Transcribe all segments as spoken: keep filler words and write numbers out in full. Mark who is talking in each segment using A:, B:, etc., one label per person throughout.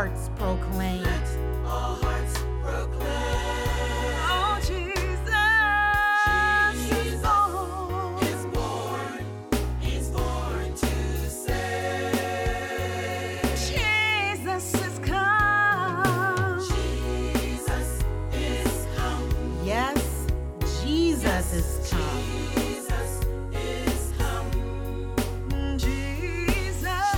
A: hearts proclaim.
B: Let all hearts proclaim.
A: Oh, Jesus,
B: Jesus
A: is born.
B: is born. He's born to save.
A: Jesus is come.
B: Jesus is come.
A: Yes, Jesus is come.
B: Jesus is come.
A: Jesus,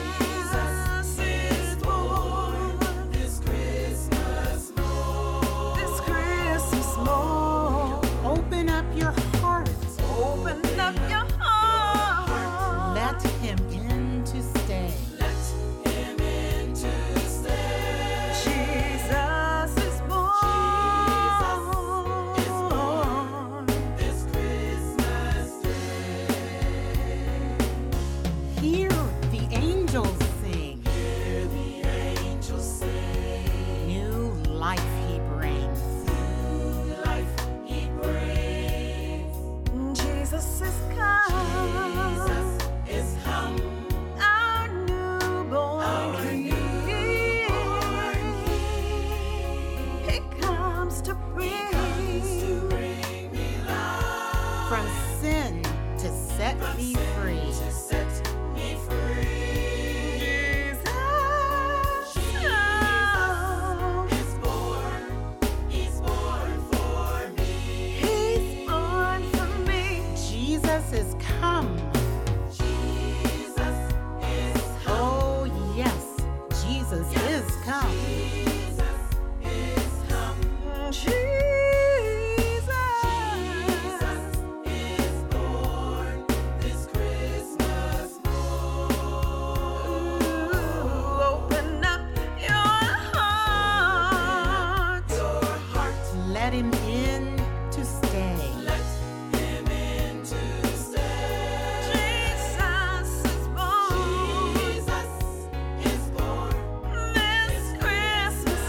B: is born this Christmas morn.
A: this Christmas morn. Open up your heart. Open up your heart. Let him in to stay.
B: Let him in to stay.
A: Jesus is born.
B: is born. This Christmas day.
A: Hear the angels sing.
B: Hear the angels sing.
A: New life he brings.
B: New life he brings.
A: Jesus is come.
B: Jesus is come.
A: Our newborn
B: Our
A: King.
B: newborn
A: He comes to
B: He comes to
A: bring
B: bring me life.
A: from sin to set
B: From
A: me
B: sin
A: free.
B: to set me free.
A: Jesus
B: is born. He's born for me.
A: He's born for me. Jesus is come.
B: Jesus is come.
A: Oh, yes, Jesus is come.
B: Jesus is come.
A: Jesus.
B: is born this Christmas morn.
A: Open up your heart.
B: Your heart,
A: Let him in to stay.
B: let him in to stay.
A: Jesus is born
B: Jesus is born
A: this Christmas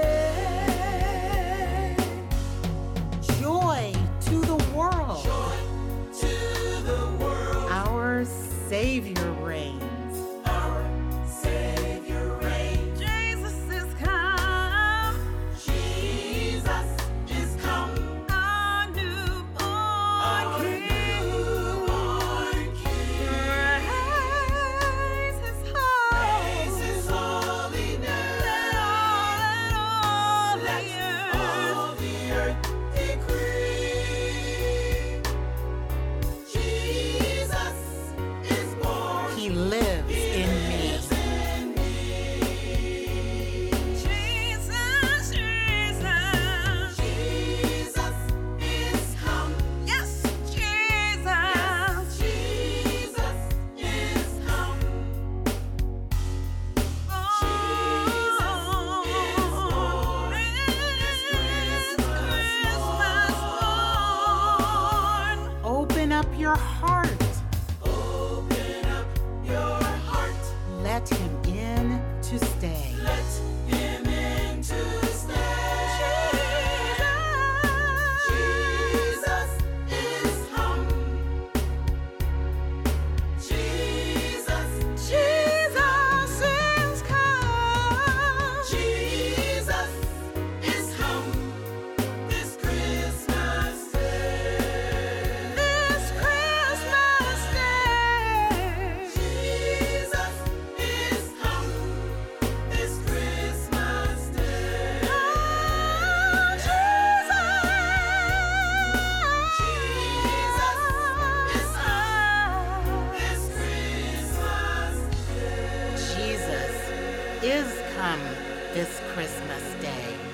A: day. Joy to the world.
B: joy to the world.
A: Our Savior reigns.
B: Our Savior reigns.
A: Jesus is come.
B: Jesus is come.
A: Our newborn
B: Our
A: King.
B: newborn King.
A: Praise his heart.
B: Praise his holy name.
A: Let all, let all
B: Let
A: the
B: all
A: earth
B: the earth decree. Jesus is born.
A: He lives
B: He
A: in me.
B: lives in me.
A: Jesus, Jesus.
B: Jesus is come.
A: Yes, Jesus.
B: Jesus is come.
A: Oh,
B: is born
A: this
B: Christmas
A: Christmas morn. Open up your heart.
B: Open up your heart.
A: Let him in to stay.
B: Let him in to stay. Jesus is come. Jesus,
A: Jesus is come.
B: Jesus is come. This Christmas day.
A: This Christmas day.
B: Jesus is come. This Christmas day.
A: Oh, Jesus.
B: Jesus is come. This Christmas day.
A: Jesus is come this Christmas day.